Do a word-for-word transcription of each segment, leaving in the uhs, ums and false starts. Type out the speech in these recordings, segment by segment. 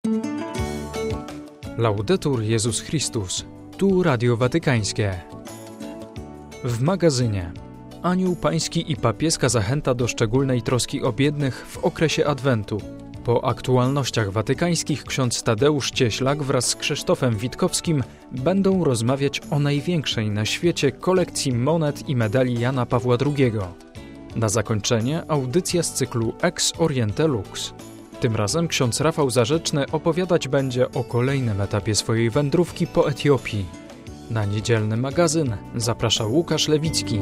Laudetur Jezus Chrystus. Tu Radio Watykańskie. W magazynie Anioł Pański i papieska zachęta do szczególnej troski o biednych w okresie Adwentu. Po aktualnościach watykańskich ksiądz Tadeusz Cieślak wraz z Krzysztofem Witkowskim będą rozmawiać o największej na świecie kolekcji monet i medali Jana Pawła drugiego. Na zakończenie audycja z cyklu Ex Oriente Lux. Tym razem ksiądz Rafał Zarzeczny opowiadać będzie o kolejnym etapie swojej wędrówki po Etiopii. Na niedzielny magazyn zaprasza Łukasz Lewicki.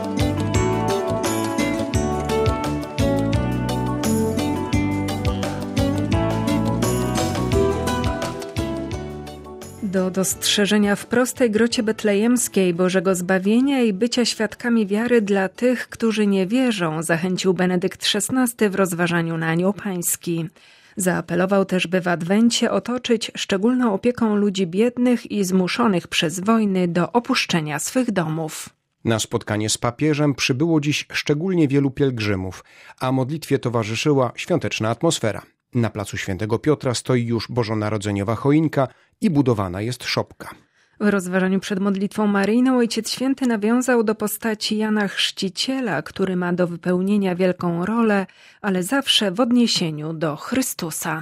Do dostrzeżenia w prostej grocie betlejemskiej Bożego zbawienia i bycia świadkami wiary dla tych, którzy nie wierzą, zachęcił Benedykt szesnasty w rozważaniu na Anioł Pański. Zaapelował też, by w Adwencie otoczyć szczególną opieką ludzi biednych i zmuszonych przez wojny do opuszczenia swych domów. Na spotkanie z papieżem przybyło dziś szczególnie wielu pielgrzymów, a modlitwie towarzyszyła świąteczna atmosfera. Na placu Świętego Piotra stoi już bożonarodzeniowa choinka i budowana jest szopka. W rozważaniu przed modlitwą maryjną Ojciec Święty nawiązał do postaci Jana Chrzciciela, który ma do wypełnienia wielką rolę, ale zawsze w odniesieniu do Chrystusa.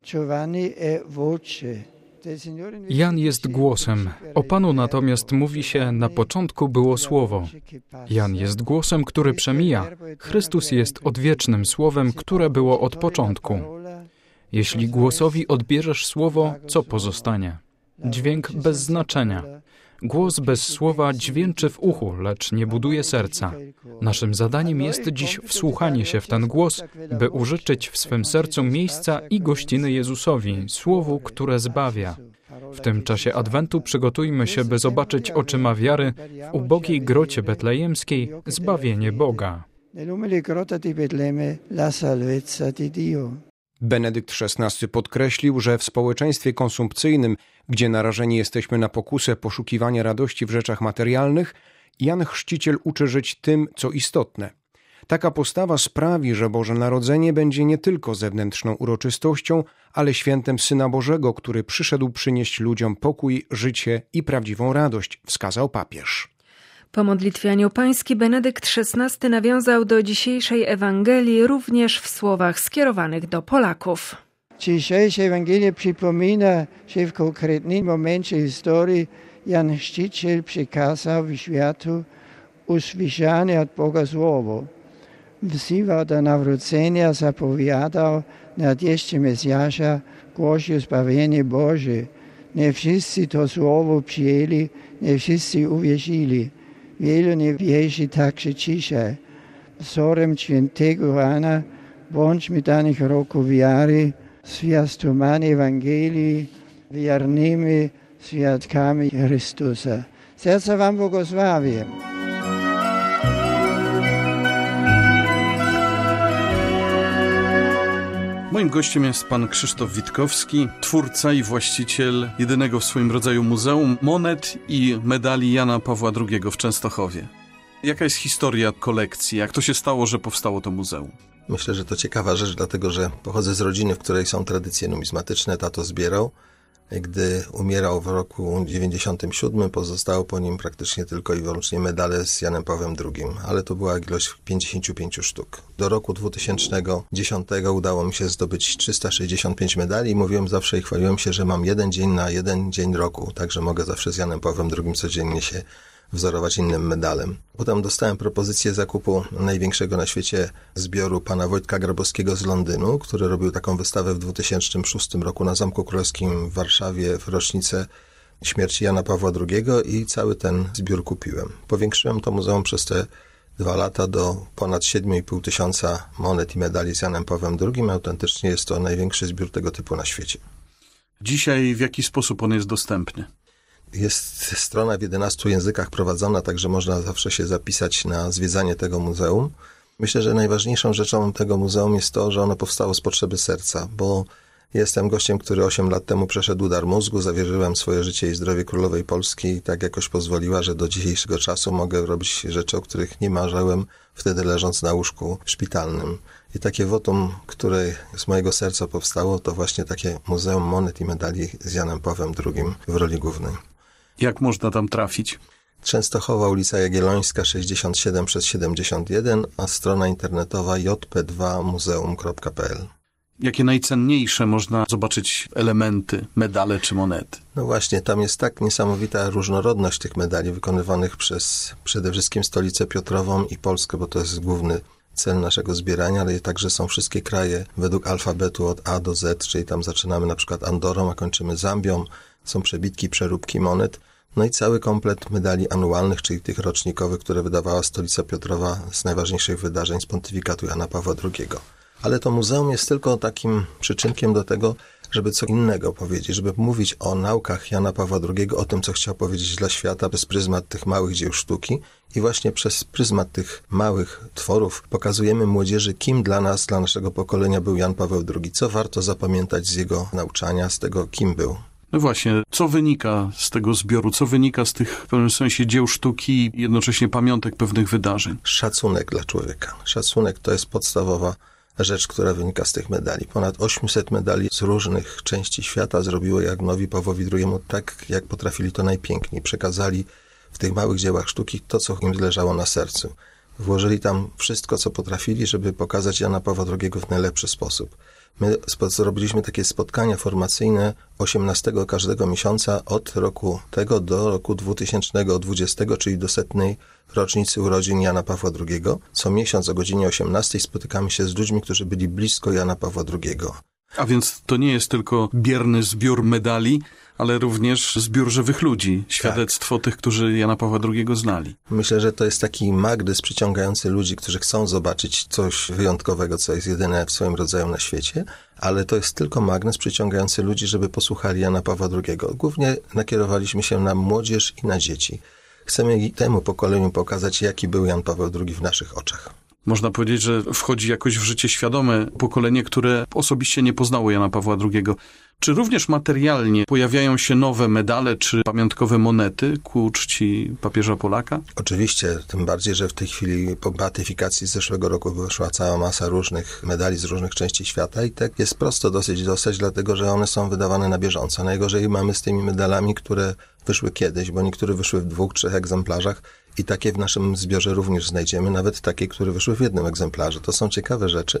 Jan jest głosem, o Panu natomiast mówi się: na początku było Słowo. Jan jest głosem, który przemija. Chrystus jest odwiecznym Słowem, które było od początku. Jeśli głosowi odbierzesz Słowo, co pozostanie? Dźwięk bez znaczenia. Głos bez słowa dźwięczy w uchu, lecz nie buduje serca. Naszym zadaniem jest dziś wsłuchanie się w ten głos, by użyczyć w swym sercu miejsca i gościny Jezusowi, Słowu, które zbawia. W tym czasie Adwentu przygotujmy się, by zobaczyć oczyma wiary w ubogiej grocie betlejemskiej zbawienie Boga. Benedykt szesnasty podkreślił, że w społeczeństwie konsumpcyjnym, gdzie narażeni jesteśmy na pokusę poszukiwania radości w rzeczach materialnych, Jan Chrzciciel uczy żyć tym, co istotne. Taka postawa sprawi, że Boże Narodzenie będzie nie tylko zewnętrzną uroczystością, ale świętem Syna Bożego, który przyszedł przynieść ludziom pokój, życie i prawdziwą radość, wskazał papież. Po modlitwie Anioł Pański Benedykt szesnasty nawiązał do dzisiejszej Ewangelii również w słowach skierowanych do Polaków. Dzisiejsza Ewangelia przypomina, że w konkretnym momencie historii Jan Chrzciciel przekazał w światu usłyszane od Boga Słowo. Wzywał do nawrócenia, zapowiadał nadejście Mesjasza, głosił zbawienie Boże. Nie wszyscy to słowo przyjęli, nie wszyscy uwierzyli. Wielu nie wierzy także dzisiaj. Wzorem świętego Jana bądźmy danych roku wiary, zwiastumami Ewangelii, wiernymi świadkami Chrystusa. Serce wam błogosławię. Moim gościem jest pan Krzysztof Witkowski, twórca i właściciel jedynego w swoim rodzaju muzeum monet i medali Jana Pawła drugiego w Częstochowie. Jaka jest historia kolekcji? Jak to się stało, że powstało to muzeum? Myślę, że to ciekawa rzecz, dlatego że pochodzę z rodziny, w której są tradycje numizmatyczne. Tato zbierał. Gdy umierał w roku dziewięćdziesiątym siódmym, pozostało po nim praktycznie tylko i wyłącznie medale z Janem Pawłem drugim, ale to była ilość pięćdziesiąt pięć sztuk. Do roku dwutysięcznego dziesiątego udało mi się zdobyć trzysta sześćdziesiąt pięć medali i mówiłem zawsze i chwaliłem się, że mam jeden dzień na jeden dzień roku, także mogę zawsze z Janem Pawłem drugim codziennie się wzorować innym medalem. Potem dostałem propozycję zakupu największego na świecie zbioru pana Wojtka Grabowskiego z Londynu, który robił taką wystawę w dwutysięcznym szóstym roku na Zamku Królewskim w Warszawie w rocznicę śmierci Jana Pawła drugiego i cały ten zbiór kupiłem. Powiększyłem to muzeum przez te dwa lata do ponad siedem i pół tysiąca monet i medali z Janem Pawłem drugim. Autentycznie jest to największy zbiór tego typu na świecie. Dzisiaj w jaki sposób on jest dostępny? Jest strona w jedenastu językach prowadzona, także można zawsze się zapisać na zwiedzanie tego muzeum. Myślę, że najważniejszą rzeczą tego muzeum jest to, że ono powstało z potrzeby serca, bo Jestem gościem, który osiem lat temu przeszedł udar mózgu, zawierzyłem swoje życie i zdrowie Królowej Polski i tak jakoś pozwoliła, że do dzisiejszego czasu mogę robić rzeczy, o których nie marzyłem wtedy leżąc na łóżku szpitalnym. I takie wotum, które z mojego serca powstało, to właśnie takie Muzeum Monet i Medali z Janem Pawłem drugim w roli głównej. Jak można tam trafić? Częstochowa, ulica Jagiellońska, sześćdziesiąt siedem przez siedemdziesiąt jeden, a strona internetowa j p dwa muzeum kropka p l. Jakie najcenniejsze można zobaczyć elementy, medale czy monety? No właśnie, tam jest tak niesamowita różnorodność tych medali wykonywanych przez przede wszystkim Stolicę Piotrową i Polskę, bo to jest główny cel naszego zbierania, ale także są wszystkie kraje według alfabetu od A do Z, czyli tam zaczynamy na przykład Andorą, a kończymy Zambią. Są przebitki, przeróbki monet. No i cały komplet medali anualnych, czyli tych rocznikowych, które wydawała Stolica Piotrowa z najważniejszych wydarzeń z pontyfikatu Jana Pawła drugiego. Ale to muzeum jest tylko takim przyczynkiem do tego, żeby co innego powiedzieć, żeby mówić o naukach Jana Pawła drugiego, o tym, co chciał powiedzieć dla świata przez pryzmat tych małych dzieł sztuki i właśnie przez pryzmat tych małych tworów pokazujemy młodzieży, kim dla nas, dla naszego pokolenia był Jan Paweł drugi, co warto zapamiętać z jego nauczania, z tego, kim był. No właśnie, co wynika z tego zbioru, co wynika z tych w pewnym sensie dzieł sztuki i jednocześnie pamiątek pewnych wydarzeń? Szacunek dla człowieka. Szacunek to jest podstawowa rzecz, która wynika z tych medali. Ponad osiemset medali z różnych części świata zrobiło Janowi Pawłowi drugiemu tak, jak potrafili to najpiękniej. Przekazali w tych małych dziełach sztuki to, co im leżało na sercu. Włożyli tam wszystko, co potrafili, żeby pokazać Jana Pawła drugiego w najlepszy sposób. My zrobiliśmy takie spotkania formacyjne osiemnastego każdego miesiąca od roku tego do roku dwutysięcznego dwudziestego, czyli do setnej rocznicy urodzin Jana Pawła drugiego. Co miesiąc o godzinie osiemnastej spotykamy się z ludźmi, którzy byli blisko Jana Pawła drugiego. A więc to nie jest tylko bierny zbiór medali, ale również zbiór żywych ludzi, świadectwo tak. tych, którzy Jana Pawła drugiego znali. Myślę, że to jest taki magnes przyciągający ludzi, którzy chcą zobaczyć coś wyjątkowego, co jest jedyne w swoim rodzaju na świecie, ale to jest tylko magnes przyciągający ludzi, żeby posłuchali Jana Pawła drugiego. Głównie nakierowaliśmy się na młodzież i na dzieci. Chcemy temu pokoleniu pokazać, jaki był Jan Paweł drugi w naszych oczach. Można powiedzieć, że wchodzi jakoś w życie świadome pokolenie, które osobiście nie poznało Jana Pawła drugiego. Czy również materialnie pojawiają się nowe medale czy pamiątkowe monety ku czci papieża Polaka? Oczywiście, tym bardziej, że w tej chwili po beatyfikacji z zeszłego roku wyszła cała masa różnych medali z różnych części świata i tak jest prosto dosyć dostać, dlatego że one są wydawane na bieżąco. Najgorzej mamy z tymi medalami, które wyszły kiedyś, bo niektóre wyszły w dwóch, trzech egzemplarzach i takie w naszym zbiorze również znajdziemy, nawet takie, które wyszły w jednym egzemplarzu. To są ciekawe rzeczy.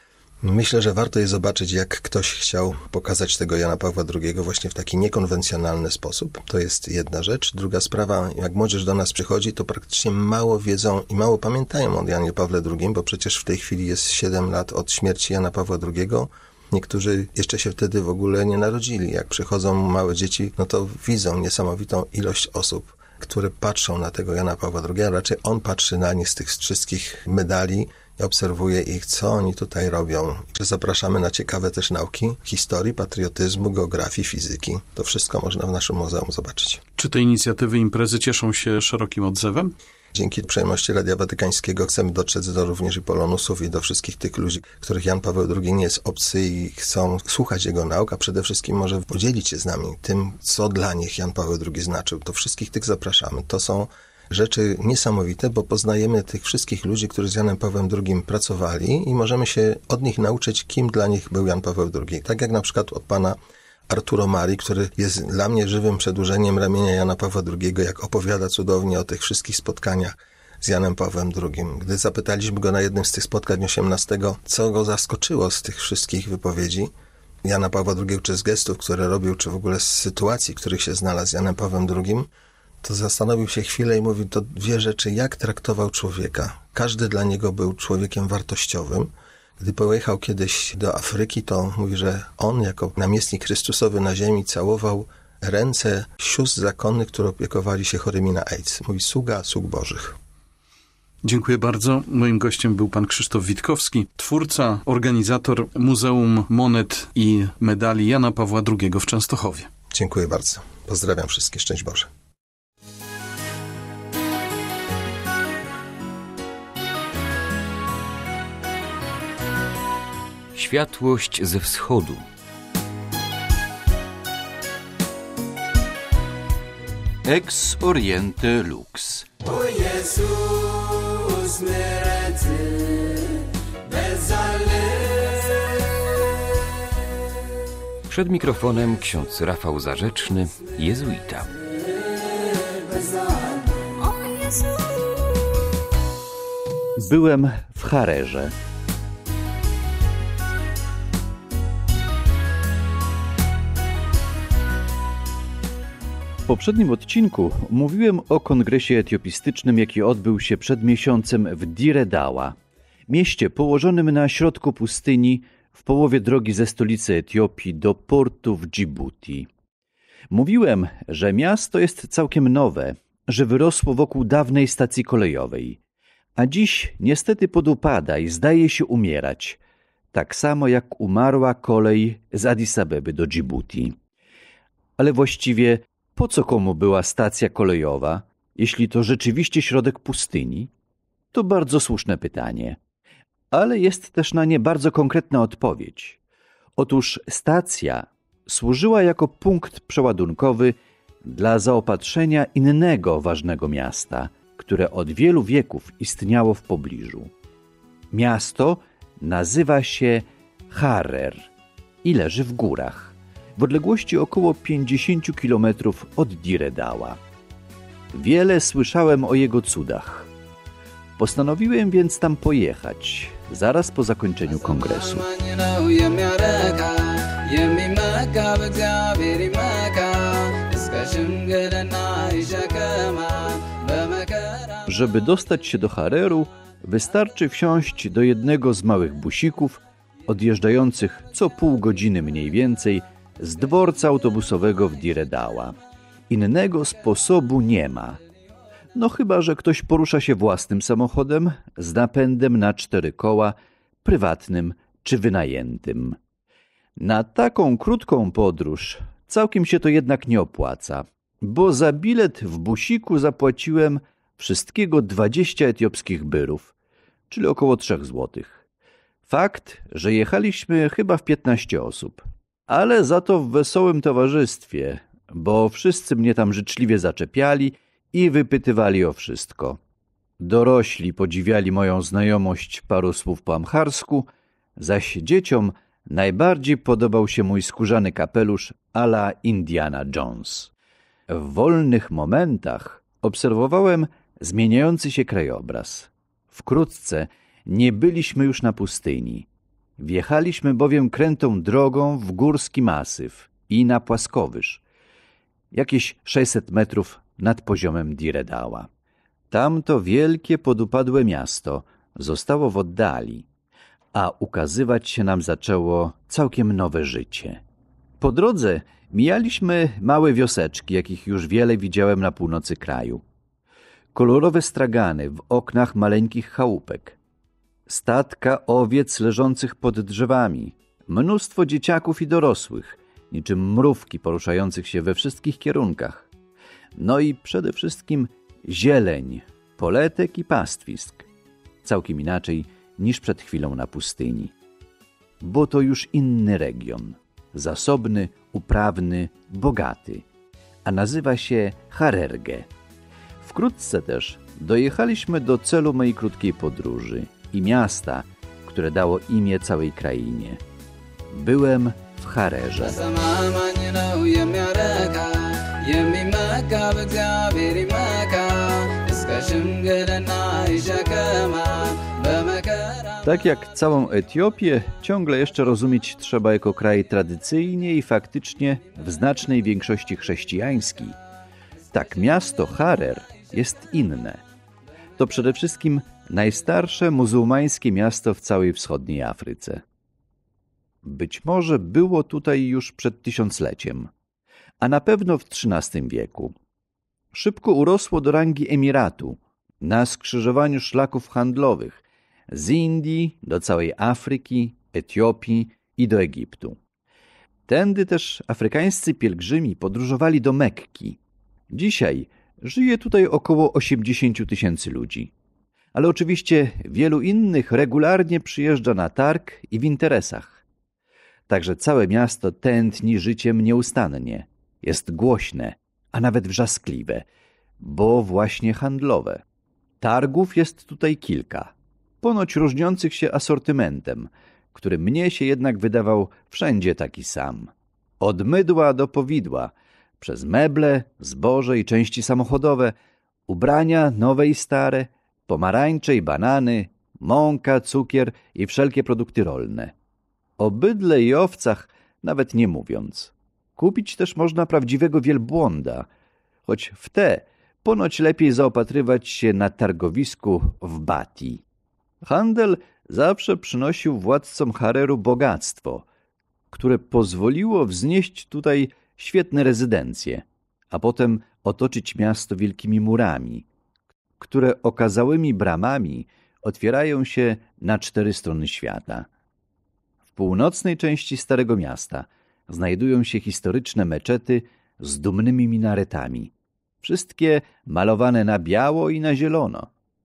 Myślę, że warto je zobaczyć, jak ktoś chciał pokazać tego Jana Pawła drugiego właśnie w taki niekonwencjonalny sposób. To jest jedna rzecz. Druga sprawa, jak młodzież do nas przychodzi, to praktycznie mało wiedzą i mało pamiętają o Janie Pawle drugim, bo przecież w tej chwili jest siedem lat od śmierci Jana Pawła drugiego. Niektórzy jeszcze się wtedy w ogóle nie narodzili. Jak przychodzą małe dzieci, no to widzą niesamowitą ilość osób, które patrzą na tego Jana Pawła drugiego, a raczej on patrzy na nich z tych wszystkich medali i obserwuje ich, co oni tutaj robią. Zapraszamy na ciekawe też nauki historii, patriotyzmu, geografii, fizyki. To wszystko można w naszym muzeum zobaczyć. Czy te inicjatywy, imprezy cieszą się szerokim odzewem? Dzięki uprzejmości Radia Watykańskiego chcemy dotrzeć do również i polonusów i do wszystkich tych ludzi, których Jan Paweł drugi nie jest obcy i chcą słuchać jego nauk, a przede wszystkim może podzielić się z nami tym, co dla nich Jan Paweł drugi znaczył. To wszystkich tych zapraszamy. To są rzeczy niesamowite, bo poznajemy tych wszystkich ludzi, którzy z Janem Pawłem drugim pracowali i możemy się od nich nauczyć, kim dla nich był Jan Paweł drugi. Tak jak na przykład od pana Arturo Mari, który jest dla mnie żywym przedłużeniem ramienia Jana Pawła drugiego, jak opowiada cudownie o tych wszystkich spotkaniach z Janem Pawłem drugim. Gdy zapytaliśmy go na jednym z tych spotkań osiemnastego, co go zaskoczyło z tych wszystkich wypowiedzi Jana Pawła drugiego, czy z gestów, które robił, czy w ogóle z sytuacji, w których się znalazł z Janem Pawłem drugim, to zastanowił się chwilę i mówił, to dwie rzeczy, jak traktował człowieka. Każdy dla niego był człowiekiem wartościowym. Gdy pojechał kiedyś do Afryki, to mówi, że on jako namiestnik Chrystusowy na ziemi całował ręce sióstr zakonnych, które opiekowali się chorymi na AIDS. Mówi, sługa sług Bożych. Dziękuję bardzo. Moim gościem był pan Krzysztof Witkowski, twórca, organizator Muzeum Monet i Medali Jana Pawła drugiego w Częstochowie. Dziękuję bardzo. Pozdrawiam wszystkich. Szczęść Boże. Światłość ze wschodu. Ex Oriente Lux. O Jezus, Przed mikrofonem ksiądz Rafał Zarzeczny, jezuita. Byłem w Harerze. W poprzednim odcinku mówiłem o kongresie etiopistycznym, jaki odbył się przed miesiącem w Dire Dawa, mieście położonym na środku pustyni w połowie drogi ze stolicy Etiopii do portu w Dżibuti. Mówiłem, że miasto jest całkiem nowe, że wyrosło wokół dawnej stacji kolejowej, a dziś niestety podupada i zdaje się umierać, tak samo jak umarła kolej z Addis Abeby do Dżibuti. Ale właściwie po co komu była stacja kolejowa, jeśli to rzeczywiście środek pustyni? To bardzo słuszne pytanie. Ale jest też na nie bardzo konkretna odpowiedź. Otóż stacja służyła jako punkt przeładunkowy dla zaopatrzenia innego ważnego miasta, które od wielu wieków istniało w pobliżu. Miasto nazywa się Harer i leży w górach, w odległości około pięćdziesiąt kilometrów od Dire Dawa. Wiele słyszałem o jego cudach. Postanowiłem więc tam pojechać, zaraz po zakończeniu kongresu. Żeby dostać się do Hareru, wystarczy wsiąść do jednego z małych busików, odjeżdżających co pół godziny mniej więcej z dworca autobusowego w Dire Dawa. Innego sposobu nie ma. No chyba że ktoś porusza się własnym samochodem z napędem na cztery koła, prywatnym czy wynajętym. Na taką krótką podróż całkiem się to jednak nie opłaca, bo za bilet w busiku zapłaciłem wszystkiego dwadzieścia etiopskich byrów, czyli około trzech złotych. Fakt, że jechaliśmy chyba w piętnaście osób, ale za to w wesołym towarzystwie, bo wszyscy mnie tam życzliwie zaczepiali i wypytywali o wszystko. Dorośli podziwiali moją znajomość paru słów po amharsku, zaś dzieciom najbardziej podobał się mój skórzany kapelusz a la Indiana Jones. W wolnych momentach obserwowałem zmieniający się krajobraz. Wkrótce nie byliśmy już na pustyni. Wjechaliśmy bowiem krętą drogą w górski masyw i na płaskowyż, jakieś sześćset metrów nad poziomem Dire Dawa. Tamto wielkie podupadłe miasto zostało w oddali, a ukazywać się nam zaczęło całkiem nowe życie. Po drodze mijaliśmy małe wioseczki, jakich już wiele widziałem na północy kraju. Kolorowe stragany w oknach maleńkich chałupek, statka owiec leżących pod drzewami, mnóstwo dzieciaków i dorosłych, niczym mrówki poruszających się we wszystkich kierunkach. No i przede wszystkim zieleń, poletek i pastwisk. Całkiem inaczej niż przed chwilą na pustyni. Bo to już inny region, zasobny, uprawny, bogaty, a nazywa się Harerge. Wkrótce też dojechaliśmy do celu mojej krótkiej podróży i miasta, które dało imię całej krainie. Byłem w Harerze. Tak jak całą Etiopię, ciągle jeszcze rozumieć trzeba jako kraj tradycyjnie i faktycznie w znacznej większości chrześcijański. Tak miasto Harer jest inne. To przede wszystkim najstarsze muzułmańskie miasto w całej wschodniej Afryce. Być może było tutaj już przed tysiącleciem, a na pewno w trzynastym wieku. Szybko urosło do rangi emiratu, na skrzyżowaniu szlaków handlowych z Indii do całej Afryki, Etiopii i do Egiptu. Tędy też afrykańscy pielgrzymi podróżowali do Mekki. Dzisiaj żyje tutaj około osiemdziesiąt tysięcy ludzi. Ale oczywiście wielu innych regularnie przyjeżdża na targ i w interesach. Także całe miasto tętni życiem nieustannie. Jest głośne, a nawet wrzaskliwe, bo właśnie handlowe. Targów jest tutaj kilka, ponoć różniących się asortymentem, który mnie się jednak wydawał wszędzie taki sam. Od mydła do powidła, przez meble, zboże i części samochodowe, ubrania nowe i stare, pomarańcze i banany, mąka, cukier i wszelkie produkty rolne. O bydle i owcach nawet nie mówiąc. Kupić też można prawdziwego wielbłąda, choć w te ponoć lepiej zaopatrywać się na targowisku w Bati. Handel zawsze przynosił władcom Hareru bogactwo, które pozwoliło wznieść tutaj świetne rezydencje, a potem otoczyć miasto wielkimi murami, które okazałymi bramami otwierają się na cztery strony świata. W północnej części Starego Miasta znajdują się historyczne meczety z dumnymi minaretami, wszystkie malowane na biało i na zielono.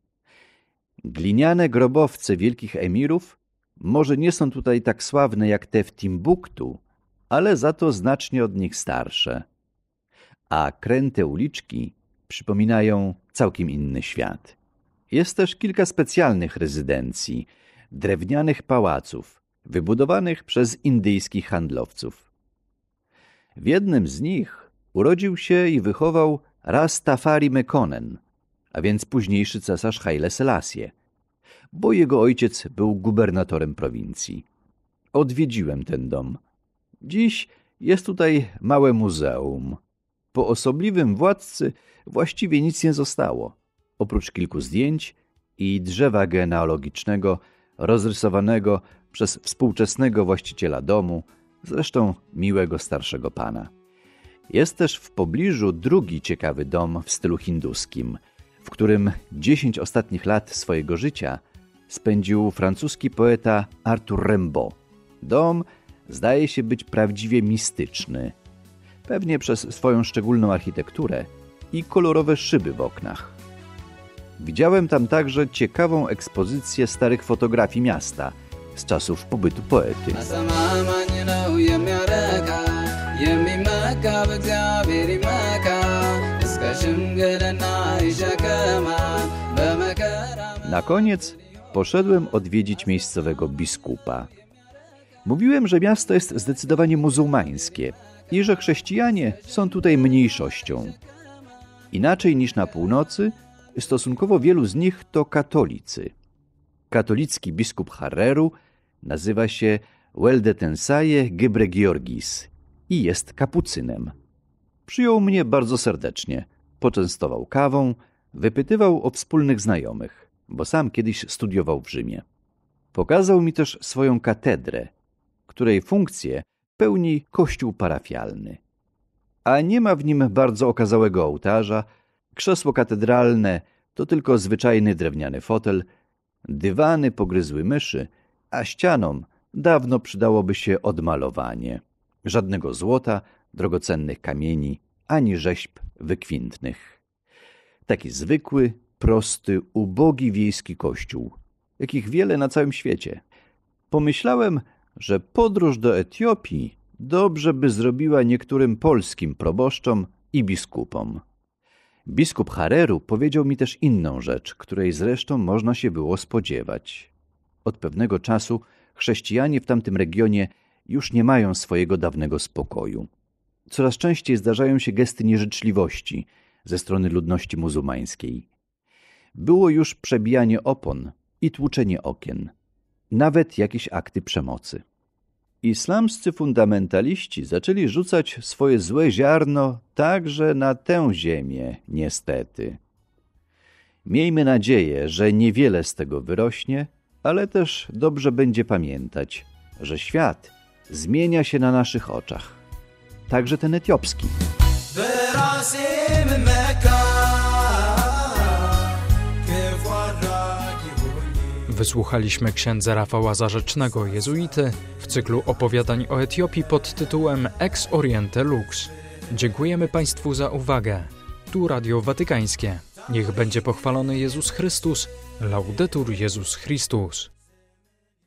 Gliniane grobowce wielkich emirów może nie są tutaj tak sławne jak te w Timbuktu, ale za to znacznie od nich starsze. A kręte uliczki przypominają całkiem inny świat. Jest też kilka specjalnych rezydencji, drewnianych pałaców, wybudowanych przez indyjskich handlowców. W jednym z nich urodził się i wychował Rastafari Mekonnen, a więc późniejszy cesarz Haile Selassie, bo jego ojciec był gubernatorem prowincji. Odwiedziłem ten dom. Dziś jest tutaj małe muzeum. Po osobliwym władcy właściwie nic nie zostało, oprócz kilku zdjęć i drzewa genealogicznego rozrysowanego przez współczesnego właściciela domu, zresztą miłego starszego pana. Jest też w pobliżu drugi ciekawy dom w stylu hinduskim, w którym dziesięć ostatnich lat swojego życia spędził francuski poeta Arthur Rimbaud. Dom zdaje się być prawdziwie mistyczny, pewnie przez swoją szczególną architekturę i kolorowe szyby w oknach. Widziałem tam także ciekawą ekspozycję starych fotografii miasta z czasów pobytu poety. Na koniec poszedłem odwiedzić miejscowego biskupa. Mówiłem, że miasto jest zdecydowanie muzułmańskie i że chrześcijanie są tutaj mniejszością. Inaczej niż na północy, stosunkowo wielu z nich to katolicy. Katolicki biskup Hareru nazywa się Weldetensaye Gebre Georgis i jest kapucynem. Przyjął mnie bardzo serdecznie, poczęstował kawą, wypytywał o wspólnych znajomych, bo sam kiedyś studiował w Rzymie. Pokazał mi też swoją katedrę, której funkcję pełni kościół parafialny. A nie ma w nim bardzo okazałego ołtarza, krzesło katedralne to tylko zwyczajny drewniany fotel, dywany pogryzły myszy, a ścianom dawno przydałoby się odmalowanie. Żadnego złota, drogocennych kamieni, ani rzeźb wykwintnych. Taki zwykły, prosty, ubogi wiejski kościół, jakich wiele na całym świecie. Pomyślałem, że podróż do Etiopii dobrze by zrobiła niektórym polskim proboszczom i biskupom. Biskup Hareru powiedział mi też inną rzecz, której zresztą można się było spodziewać. Od pewnego czasu chrześcijanie w tamtym regionie już nie mają swojego dawnego spokoju. Coraz częściej zdarzają się gesty nieżyczliwości ze strony ludności muzułmańskiej. Było już przebijanie opon i tłuczenie okien, nawet jakieś akty przemocy. Islamscy fundamentaliści zaczęli rzucać swoje złe ziarno także na tę ziemię, niestety. Miejmy nadzieję, że niewiele z tego wyrośnie, ale też dobrze będzie pamiętać, że świat zmienia się na naszych oczach. Także ten etiopski. Wysłuchaliśmy księdza Rafała Zarzecznego, jezuity, w cyklu opowiadań o Etiopii pod tytułem Ex Oriente Lux. Dziękujemy Państwu za uwagę. Tu Radio Watykańskie. Niech będzie pochwalony Jezus Chrystus. Laudetur Jezus Chrystus.